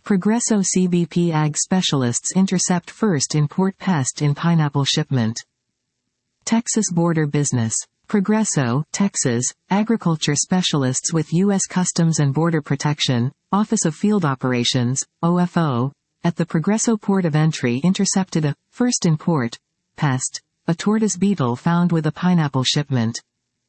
Progresso CBP Ag specialists intercept first import pest in pineapple shipment. Texas border business. Progresso, Texas, agriculture specialists with U.S. Customs and Border Protection, Office of Field Operations, OFO, at the Progresso port of entry intercepted a first import pest, a tortoise beetle found with a pineapple shipment.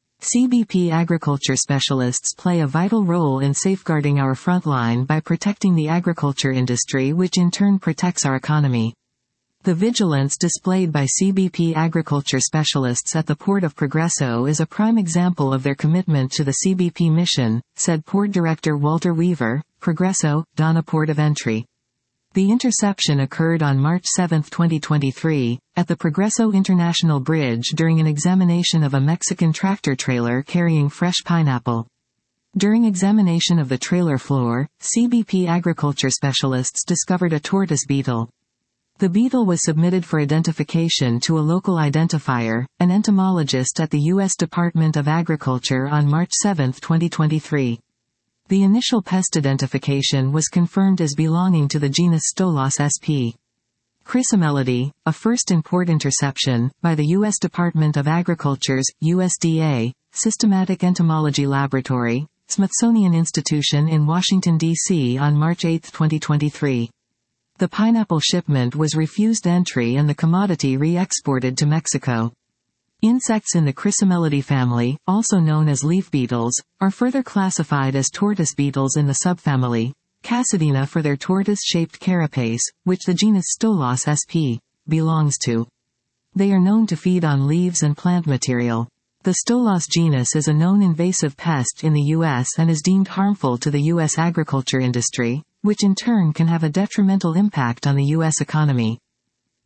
CBP agriculture specialists play a vital role in safeguarding our front line by protecting the agriculture industry, which in turn protects our economy. The vigilance displayed by CBP agriculture specialists at the port of Progresso is a prime example of their commitment to the CBP mission, said Port Director Walter Weaver, Progresso, Donna Port of Entry. The interception occurred on March 7, 2023, at the Progresso International Bridge during an examination of a Mexican tractor trailer carrying fresh pineapple. During examination of the trailer floor, CBP agriculture specialists discovered a tortoise beetle. The beetle was submitted for identification to a local identifier, an entomologist at the U.S. Department of Agriculture on March 7, 2023. The initial pest identification was confirmed as belonging to the genus Stolos sp. Chrysomelody, a first import interception, by the U.S. Department of Agriculture's, USDA, Systematic Entomology Laboratory, Smithsonian Institution in Washington, D.C. on March 8, 2023. The pineapple shipment was refused entry and the commodity re-exported to Mexico. Insects in the Chrysomelody family, also known as leaf beetles, are further classified as tortoise beetles in the subfamily, Cassidina, for their tortoise-shaped carapace, which the genus Stolos sp. belongs to. They are known to feed on leaves and plant material. The Stolos genus is a known invasive pest in the U.S. and is deemed harmful to the U.S. agriculture industry, which in turn can have a detrimental impact on the U.S. economy.